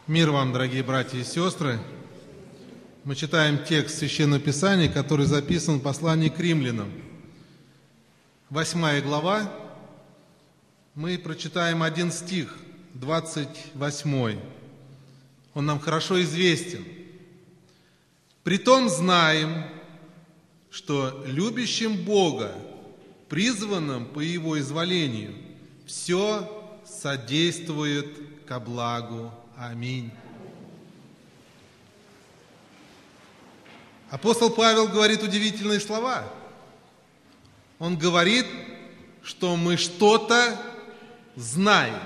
Мир вам, дорогие братья и сестры! Мы читаем текст Священного Писания, который записан в послании к римлянам. 8 глава. Мы прочитаем один стих, 28. Он нам хорошо известен. «Притом знаем, что любящим Бога, призванным по Его изволению, все содействует ко благу». Аминь. Апостол Павел говорит удивительные слова. Он говорит, что мы что-то знаем.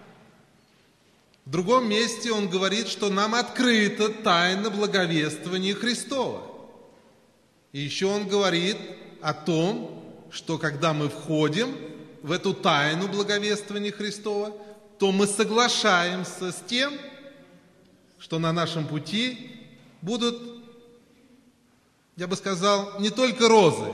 В другом месте он говорит, что нам открыта тайна благовествования Христова. И еще он говорит о том, что когда мы входим в эту тайну благовествования Христова, то мы соглашаемся с тем, что на нашем пути будут, я бы сказал, не только розы,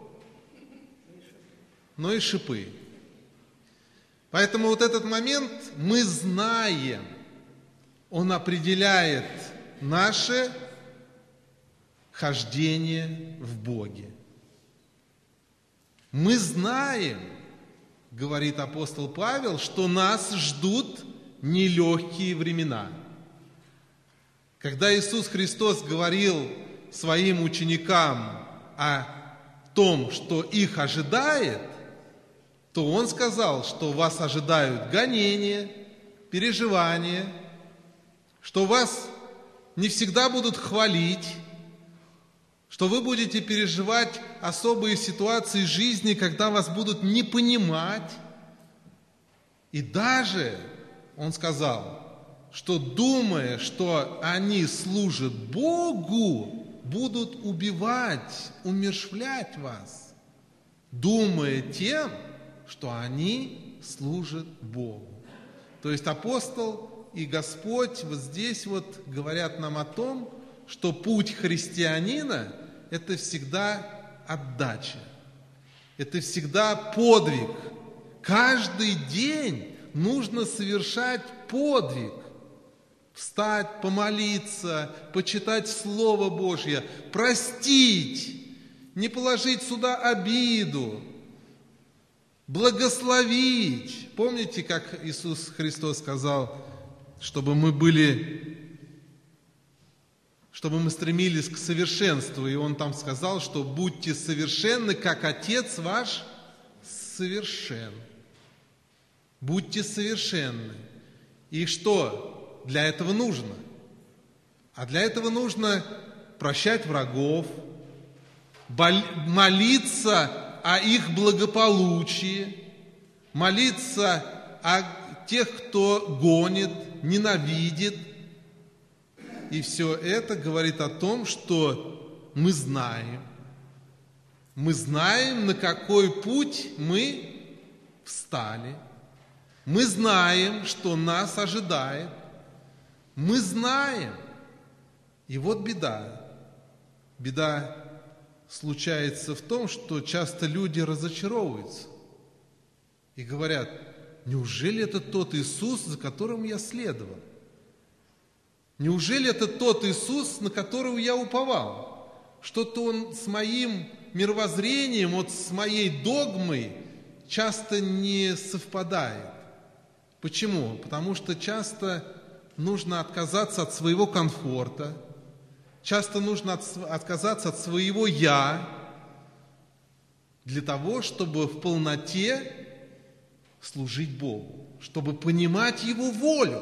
но и шипы. Поэтому вот этот момент мы знаем, он определяет наше хождение в Боге. Мы знаем, говорит апостол Павел, что нас ждут нелегкие времена. Когда Иисус Христос говорил своим ученикам о том, что их ожидает, то Он сказал, что вас ожидают гонения, переживания, что вас не всегда будут хвалить, что вы будете переживать особые ситуации жизни, когда вас будут не понимать. И даже, он сказал, что думая, что они служат Богу, будут убивать, умерщвлять вас, думая тем, что они служат Богу. То есть апостол и Господь вот здесь вот говорят нам о том, что путь христианина – это всегда отдача, это всегда подвиг. Каждый день нужно совершать подвиг, встать, помолиться, почитать Слово Божье, простить, не положить сюда обиду, благословить. Помните, как Иисус Христос сказал, чтобы мы стремились к совершенству. И Он там сказал, что будьте совершенны, как Отец ваш совершен. Будьте совершенны. И что для этого нужно? А для этого нужно прощать врагов, молиться о их благополучии, молиться о тех, кто гонит, ненавидит. И все это говорит о том, что мы знаем, на какой путь мы встали. Мы знаем, что нас ожидает. Мы знаем. И вот беда. Беда случается в том, что часто люди разочаровываются и говорят: неужели это тот Иисус, за которым я следовал? Неужели это тот Иисус, на которого я уповал? Что-то Он с моим мировоззрением, вот с моей догмой часто не совпадает. Почему? Потому что часто нужно отказаться от своего комфорта, часто нужно отказаться от своего «я» для того, чтобы в полноте служить Богу, чтобы понимать Его волю.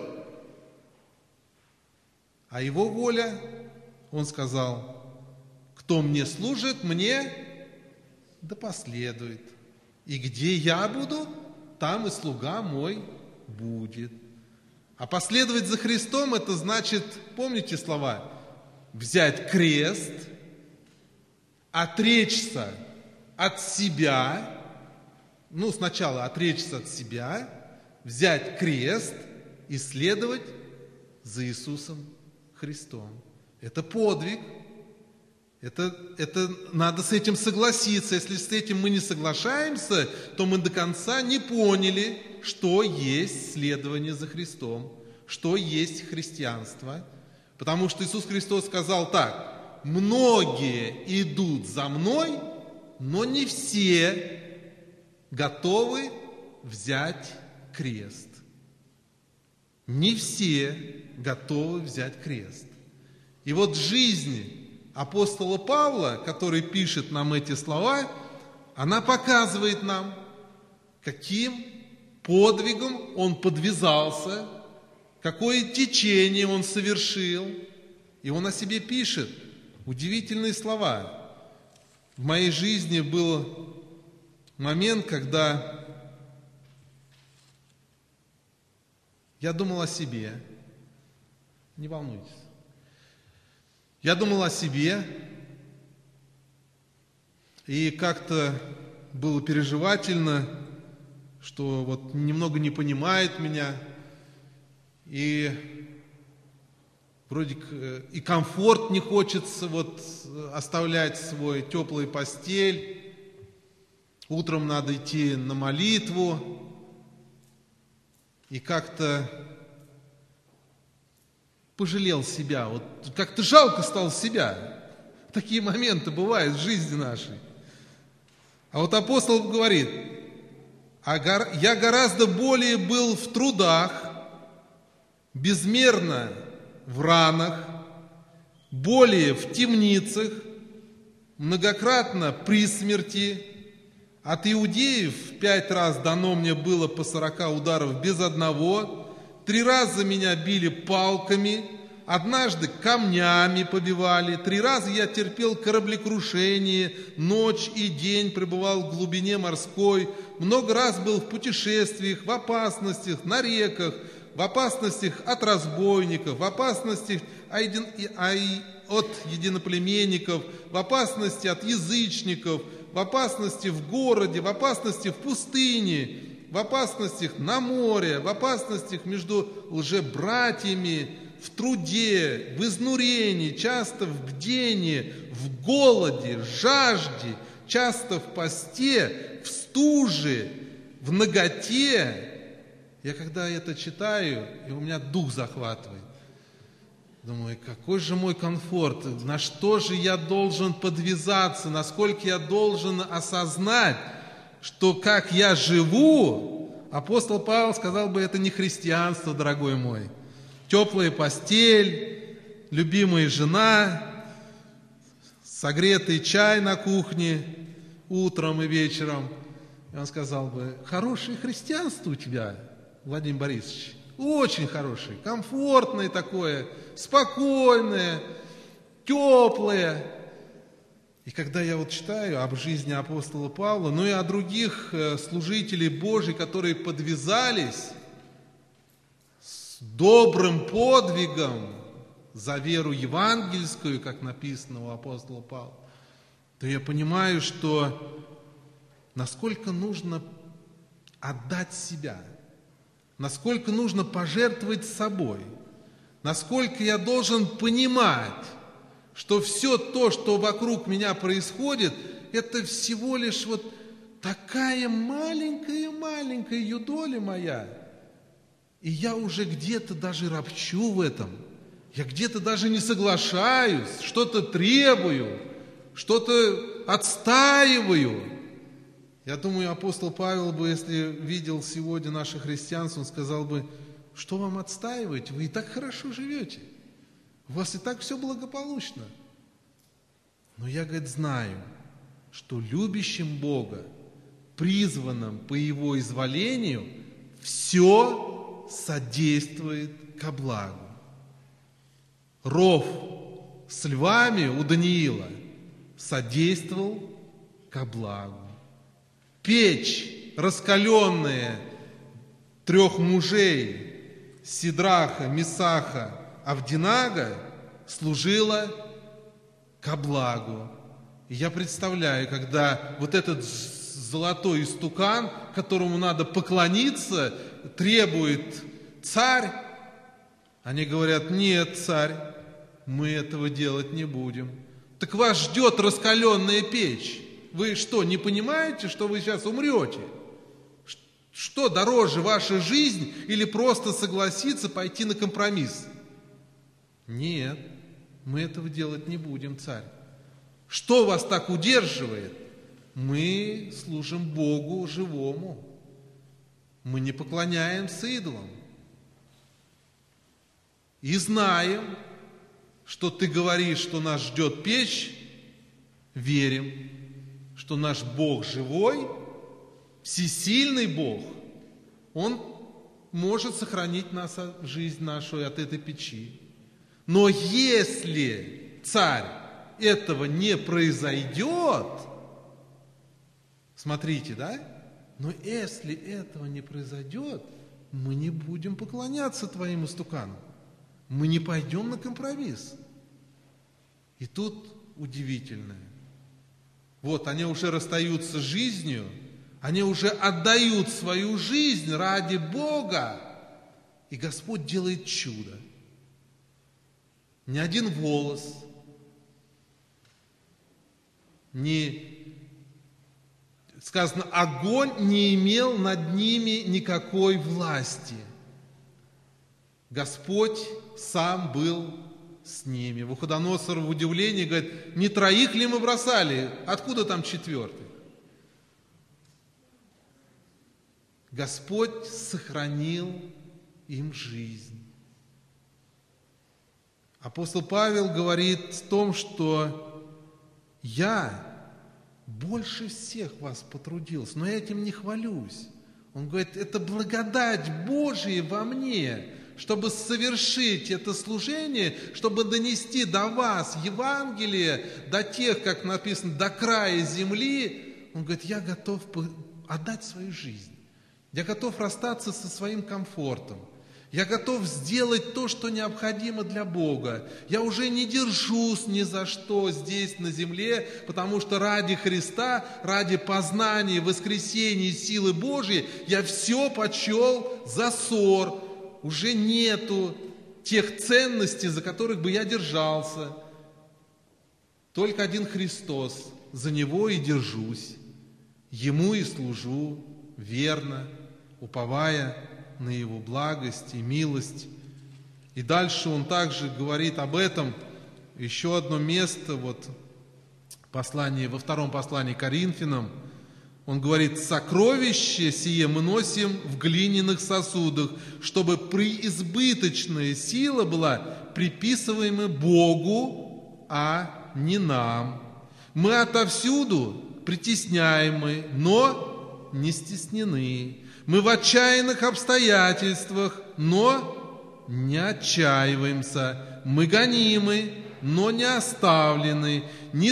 А Его воля, Он сказал: кто мне служит, мне да последует. И где я буду, там и слуга мой будет. А последовать за Христом, это значит, помните слова, взять крест, отречься от себя, сначала отречься от себя, взять крест и следовать за Иисусом Христом. Это подвиг. Это надо с этим согласиться. Если с этим мы не соглашаемся, то мы до конца не поняли, что есть следование за Христом. что есть христианство. Потому что Иисус Христос сказал так: многие идут за мной, но не все готовы взять крест. Не все готовы взять крест. И вот жизнь апостола Павла, который пишет нам эти слова, она показывает нам, каким подвигом он подвязался, какое течение он совершил. И он о себе пишет удивительные слова. В моей жизни был момент, когда я думал о себе. Не волнуйтесь. Я думал о себе, и как-то было переживательно, что вот немного не понимает меня, и вроде и комфорт не хочется вот оставлять свой, теплую постель, утром надо идти на молитву, и как-то пожалел себя, вот как-то жалко стало себя. Такие моменты бывают в жизни нашей. А вот апостол говорит: я гораздо более был в трудах, безмерно в ранах, более в темницах, многократно при смерти. От иудеев 5 раз дано мне было по 40 ударов без одного. 3 раза меня били палками, однажды камнями побивали. 3 раза я терпел кораблекрушение, ночь и день пребывал в глубине морской. Много раз был в путешествиях, в опасностях, на реках, в опасностях от разбойников, в опасностях от единоплеменников, в опасности от язычников, в опасности в городе, в опасности в пустыне, в опасностях на море, в опасностях между лжебратьями, в труде, в изнурении, часто в бдении, в голоде, жажде, часто в посте, в стуже, в наготе. Я когда это читаю, и у меня дух захватывает. Думаю, какой же мой комфорт, на что же я должен подвязаться, насколько я должен осознать, что как я живу, апостол Павел сказал бы, это не христианство, дорогой мой. Теплая постель, любимая жена, согретый чай на кухне утром и вечером. И он сказал бы, хорошее христианство у тебя, Владимир Борисович. Очень хорошее, комфортное такое, спокойное, теплое. И когда я вот читаю об жизни апостола Павла, но и о других служителей Божьих, которые подвязались с добрым подвигом за веру евангельскую, как написано у апостола Павла, то я понимаю, что насколько нужно отдать себя, насколько нужно пожертвовать собой, насколько я должен понимать, что все то, что вокруг меня происходит, это всего лишь вот такая маленькая юдоля моя. И я уже где-то даже ропчу в этом, я где-то даже не соглашаюсь, что-то требую, что-то отстаиваю. Я думаю, апостол Павел бы, если видел сегодня наше христианство, он сказал бы, что вам отстаивать? Вы и так хорошо живете. У вас и так все благополучно. Но я, говорит, знаю, что любящим Бога, призванным по Его изволению, все содействует ко благу. Ров с львами у Даниила содействовал ко благу. Печь, раскаленная 3 мужей, Сидраха, Месаха, Авдинага, служила ко благу. И я представляю, когда вот этот золотой истукан, которому надо поклониться, требует царь, они говорят, нет, царь, мы этого делать не будем. Так вас ждет раскаленная печь. Вы что, не понимаете, что вы сейчас умрете? Что дороже, ваша жизнь или просто согласиться пойти на компромисс? Нет, мы этого делать не будем, царь. Что вас так удерживает? Мы служим Богу живому. Мы не поклоняемся идолам. И знаем, что ты говоришь, что нас ждет печь, верим, что наш Бог живой, всесильный Бог, Он может сохранить нас, жизнь нашу от этой печи. Но если, царь, этого не произойдет, смотрите, да? Но если этого не произойдет, мы не будем поклоняться твоим истуканам. Мы не пойдем на компромисс. И тут удивительное. Вот они уже расстаются с жизнью, они уже отдают свою жизнь ради Бога, и Господь делает чудо. Ни один волос, сказано, огонь не имел над ними никакой власти. Господь сам был с ними. Навуходоносор в удивлении говорит: не троих ли мы бросали? Откуда там четвертый? Господь сохранил им жизнь. Апостол Павел говорит о том, что я больше всех вас потрудился, но я этим не хвалюсь. Он говорит, это благодать Божия во мне, чтобы совершить это служение, чтобы донести до вас Евангелие, до тех, как написано, до края земли. Он говорит, я готов отдать свою жизнь. Я готов расстаться со своим комфортом. Я готов сделать то, что необходимо для Бога. Я уже не держусь ни за что здесь на земле, потому что ради Христа, ради познания, воскресения, силы Божьей, я все почел за ссор. Уже нету тех ценностей, за которых бы я держался. Только один Христос, за Него и держусь. Ему и служу верно, уповая на Его благость и милость. И дальше он также говорит об этом. Еще одно место, вот послание, во втором послании к Коринфянам, он говорит, сокровище сие мы носим в глиняных сосудах, чтобы преизбыточная сила была приписываема Богу, а не нам. Мы отовсюду притесняемы, но не стеснены. Мы в отчаянных обстоятельствах, но не отчаиваемся. Мы гонимы, но не оставлены, не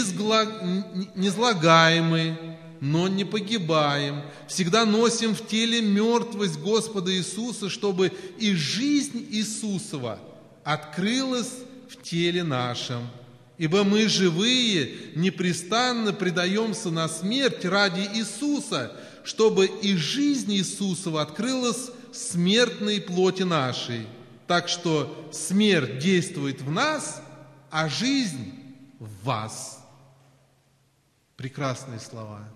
злагаемы, но не погибаем. Всегда носим в теле мертвость Господа Иисуса, чтобы и жизнь Иисусова открылась в теле нашем. Ибо мы живые, непрестанно предаемся на смерть ради Иисуса, чтобы и жизнь Иисусова открылась в смертной плоти нашей. Так что смерть действует в нас, а жизнь в вас. Прекрасные слова.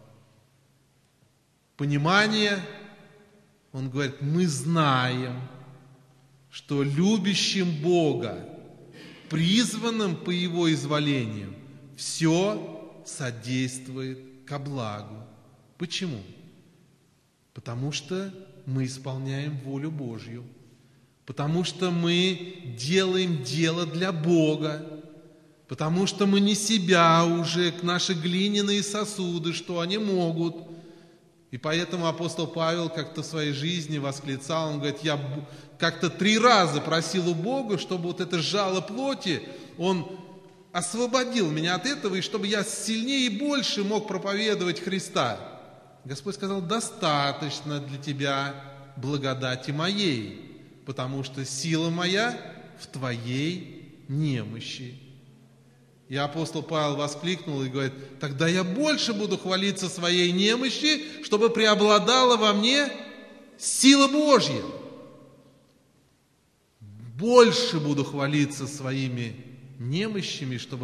Понимание, он говорит, мы знаем, что любящим Бога, призванным по Его изволению, все содействует ко благу. Почему? Потому что мы исполняем волю Божью, потому что мы делаем дело для Бога, потому что мы не себя уже, наши глиняные сосуды, что они могут. И поэтому апостол Павел как-то в своей жизни восклицал, он говорит, я как-то 3 раза просил у Бога, чтобы вот это жало плоти, Он освободил меня от этого, и чтобы я сильнее и больше мог проповедовать Христа. Господь сказал, достаточно для тебя благодати моей, потому что сила моя в твоей немощи. И апостол Павел воскликнул и говорит, тогда я больше буду хвалиться своей немощи, чтобы преобладала во мне сила Божья. Больше буду хвалиться своими немощами, чтобы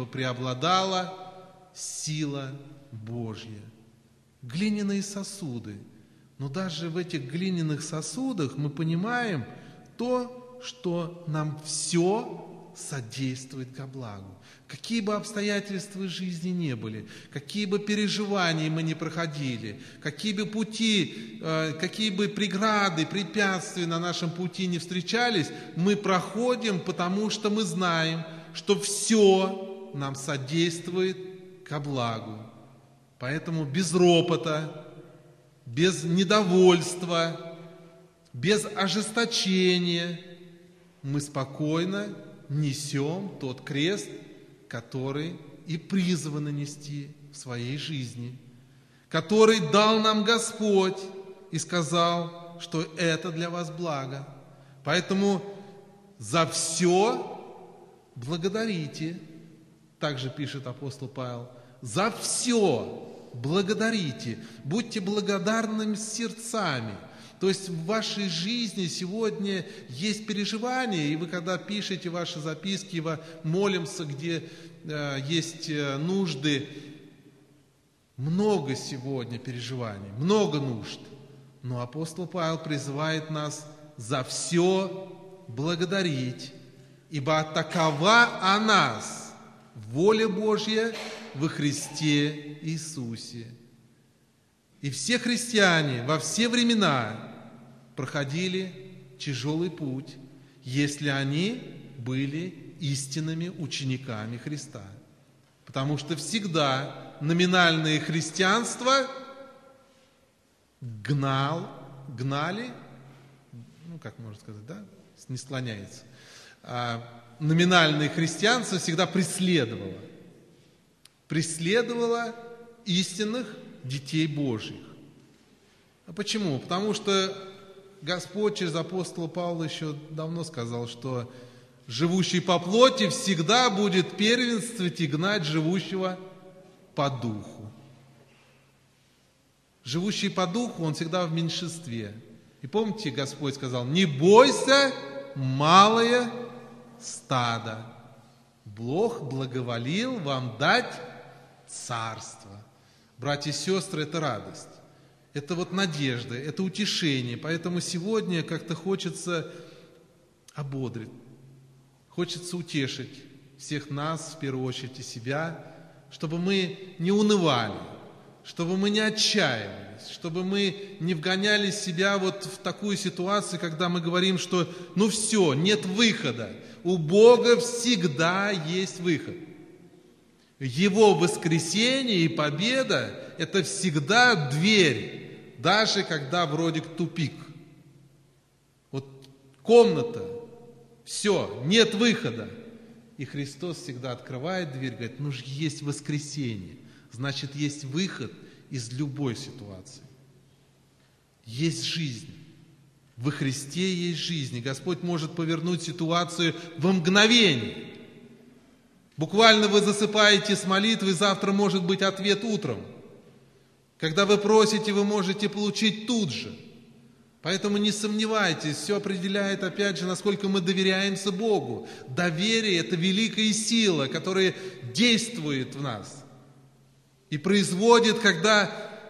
преобладала сила Божья. Глиняные сосуды. Но даже в этих глиняных сосудах мы понимаем то, что нам все содействует ко благу. Какие бы обстоятельства жизни не были, какие бы переживания мы не проходили, какие бы пути, какие бы преграды, препятствия на нашем пути не встречались, мы проходим, потому что мы знаем, что все нам содействует ко благу. Поэтому без ропота, без недовольства, без ожесточения мы спокойно несем тот крест, который и призваны нести в своей жизни, который дал нам Господь и сказал, что это для вас благо. Поэтому за все благодарите, также пишет апостол Павел, за все благодарите, будьте благодарными сердцами. То есть в вашей жизни сегодня есть переживания, и вы, когда пишете ваши записки, вы молимся, где есть нужды, много сегодня переживаний, много нужд. Но апостол Павел призывает нас за все благодарить, ибо такова о нас воля Божья во Христе Иисусе. И все христиане во все времена проходили тяжелый путь, если они были истинными учениками Христа. Потому что всегда номинальное христианство гнали, как можно сказать, да, не склоняется, номинальное христианство всегда преследовало истинных детей Божьих. А почему? Потому что Господь через апостола Павла еще давно сказал, что живущий по плоти всегда будет первенствовать и гнать живущего по духу. Живущий по духу, он всегда в меньшинстве. И помните, Господь сказал: не бойся, малое стадо, Бог благоволил вам дать царство. Братья и сестры, это радость, это вот надежда, это утешение. Поэтому сегодня как-то хочется ободрить, хочется утешить всех нас, в первую очередь и себя, чтобы мы не унывали, чтобы мы не отчаивались, чтобы мы не вгоняли себя вот в такую ситуацию, когда мы говорим, что ну все, нет выхода. У Бога всегда есть выход. Его воскресение и победа – это всегда дверь, даже когда вроде тупик. Вот комната, все, нет выхода. И Христос всегда открывает дверь, говорит: ну же есть воскресение, значит есть выход из любой ситуации. Есть жизнь. Во Христе есть жизнь. И Господь может повернуть ситуацию во мгновение. Буквально вы засыпаете с молитвой, завтра может быть ответ утром. Когда вы просите, вы можете получить тут же. Поэтому не сомневайтесь, все определяет, опять же, насколько мы доверяемся Богу. Доверие – это великая сила, которая действует в нас и производит, когда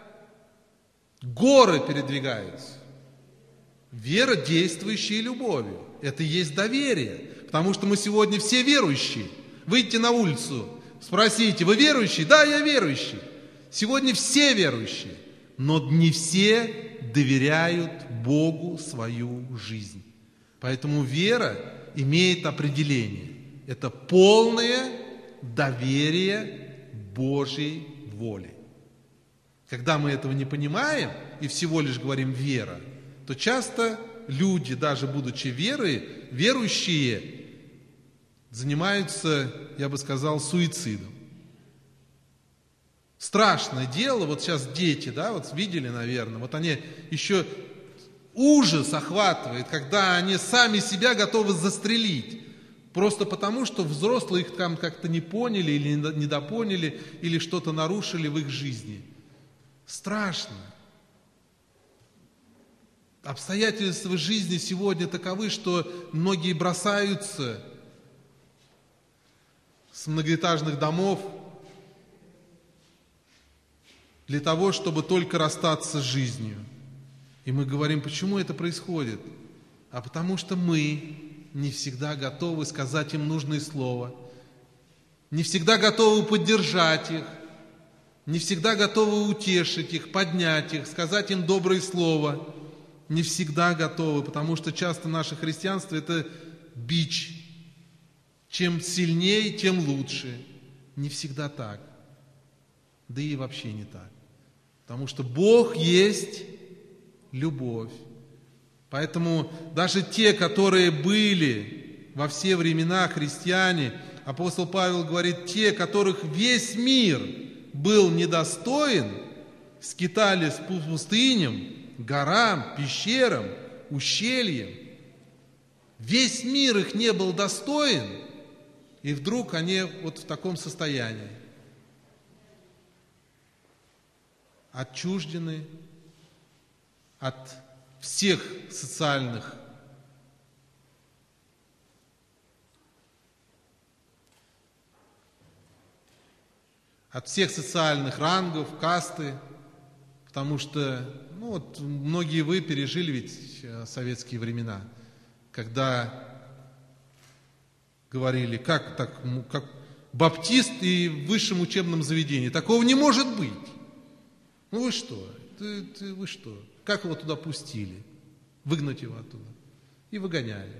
горы передвигаются. Вера, действующая любовью – это и есть доверие, потому что мы сегодня все верующие. Выйдите на улицу, спросите: вы верующий? Да, я верующий. Сегодня все верующие, но не все доверяют Богу свою жизнь. Поэтому вера имеет определение. Это полное доверие Божьей воле. Когда мы этого не понимаем и всего лишь говорим «вера», то часто люди, даже будучи верующие, занимаются, я бы сказал, суицидом. Страшное дело, вот сейчас дети, да, вот видели, наверное, вот они еще ужас охватывает, когда они сами себя готовы застрелить, просто потому, что взрослые их там как-то не поняли или недопоняли, или что-то нарушили в их жизни. Страшно. Обстоятельства жизни сегодня таковы, что многие бросаются с многоэтажных домов для того, чтобы только расстаться с жизнью. И мы говорим, почему это происходит? А потому что мы не всегда готовы сказать им нужное слово, не всегда готовы поддержать их, не всегда готовы утешить их, поднять их, сказать им доброе слово. Не всегда готовы, потому что часто наше христианство – это бич. Чем сильнее, тем лучше. Не всегда так. Да и вообще не так. Потому что Бог есть любовь. Поэтому даже те, которые были во все времена христиане, апостол Павел говорит, те, которых весь мир был недостоин, скитались по пустыням, горам, пещерам, ущельям. Весь мир их не был достоин, и вдруг они вот в таком состоянии. Отчуждены от всех социальных рангов, касты, потому что многие вы пережили ведь советские времена, когда говорили, как так, как баптист и в высшем учебном заведении, такого не может быть. Вы что? Вы что? Как его туда пустили? Выгнать его оттуда. И выгоняли.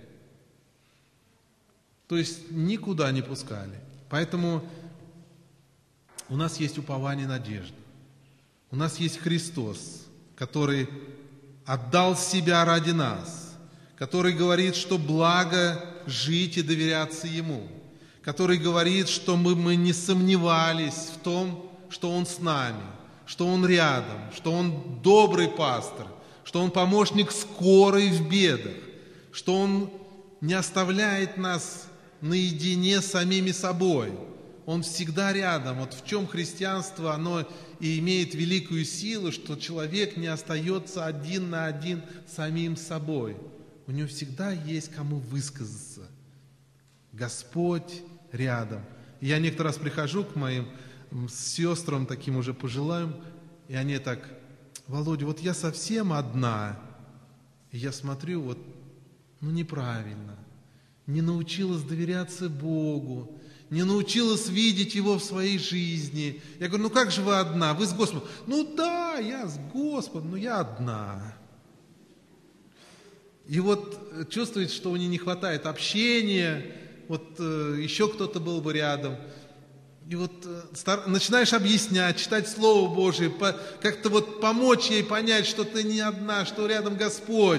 То есть никуда не пускали. Поэтому у нас есть упование, надежда. У нас есть Христос, который отдал себя ради нас, который говорит, что благо жить и доверяться Ему, который говорит, что мы не сомневались в том, что Он с нами, что Он рядом, что Он добрый пастор, что Он помощник скорый в бедах, что Он не оставляет нас наедине с самими собой. Он всегда рядом. Вот в чем христианство, оно и имеет великую силу, что человек не остается один на один с самим собой. У него всегда есть кому высказаться. Господь рядом. И я некоторый раз прихожу к моим сестрам, таким уже пожилым, и они так: Володя, вот я совсем одна. И я смотрю, неправильно. Не научилась доверяться Богу, не научилась видеть Его в своей жизни. Я говорю, как же вы одна? Вы с Господом. Да, я с Господом, но я одна. И чувствует, что у нее не хватает общения, еще кто-то был бы рядом. И начинаешь объяснять, читать Слово Божие, как-то помочь ей понять, что ты не одна, что рядом Господь.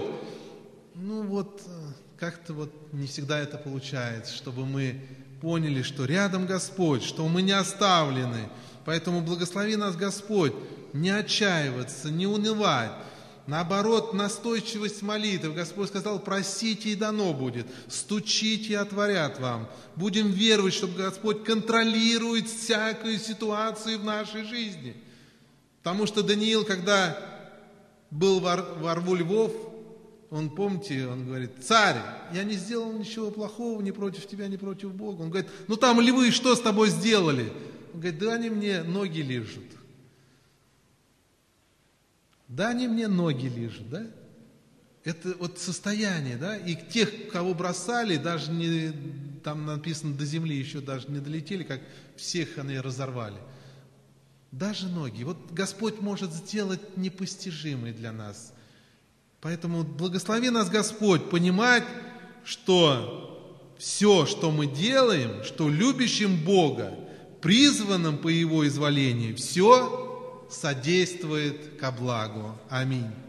Как-то не всегда это получается, чтобы мы поняли, что рядом Господь, что мы не оставлены. Поэтому благослови нас, Господь, не отчаиваться, не унывать. Наоборот, настойчивость молитв. Господь сказал, просите и дано будет, стучите и отворят вам. Будем веровать, что Господь контролирует всякую ситуацию в нашей жизни. Потому что Даниил, когда был во рву львов, он говорит, царь, я не сделал ничего плохого ни против тебя, ни против Бога. Он говорит, там львы что с тобой сделали? Он говорит, да они мне ноги лижут. Да, они мне ноги лижут, да? Это состояние, да? И тех, кого бросали, даже не, там написано, до земли еще даже не долетели, как всех они разорвали. Даже ноги. Господь может сделать непостижимое для нас. Поэтому благослови нас, Господь, понимать, что все, что мы делаем, что любящим Бога, призванным по Его изволению, все содействует ко благу. Аминь.